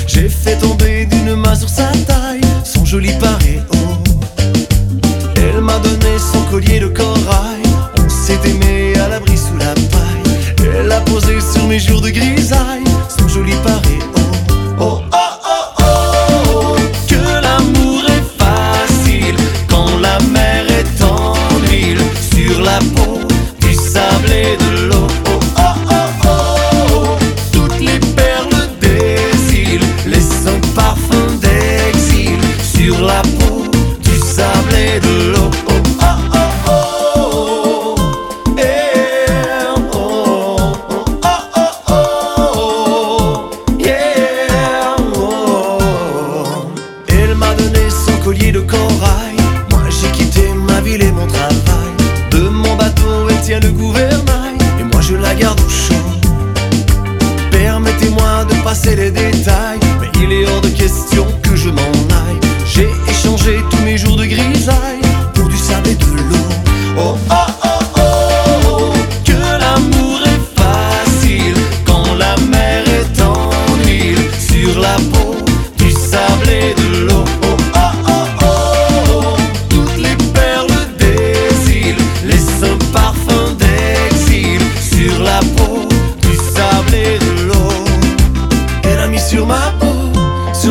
J'ai fait tomber d'une main sur sa taille son joli paréo. Elle m'a donné son collier de corail. On s'est aimé à l'abri sous la paille. Elle a posé sur mes jours de grisaille son joli paréo. Oh oh oh oh, que l'amour est facile quand la mer est en huile sur la peau du sable et de l'eau. Oh oh oh oh, toutes les perles des îles laissent un parfum d'exil sur la peau du sable et de l'eau. Oh oh oh oh, yeah, oh oh oh oh, yeah, oh. Elle m'a donné son collier de corail. Moi j'ai quitté ma ville et mon travail. De mon bateau elle tient le gouvernail et moi je la garde au chaud. Permettez-moi de passer les détails, mais il est hors de question que je m'en aille. J'ai échangé tous mes jours de grisaille pour du sable et de l'eau. Oh oh oh oh, que l'amour est facile quand la mer est en huile sur la peau du sable et de l'eau. Oh oh oh oh, toutes les perles des îles laissent un parfum d'exil sur la peau du sable et de l'eau. Elle a mis sur ma peau,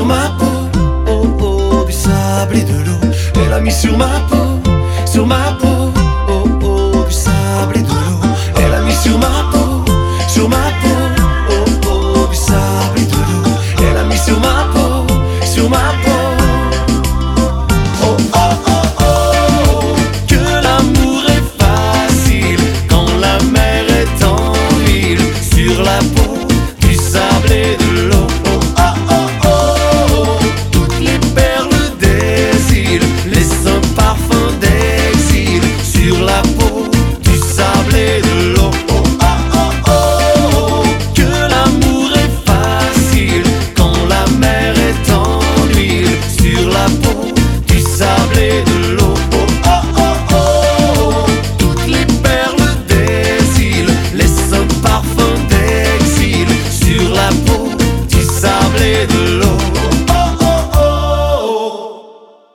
oh oh, du sable et de l'eau. Elle a mis sur ma peau,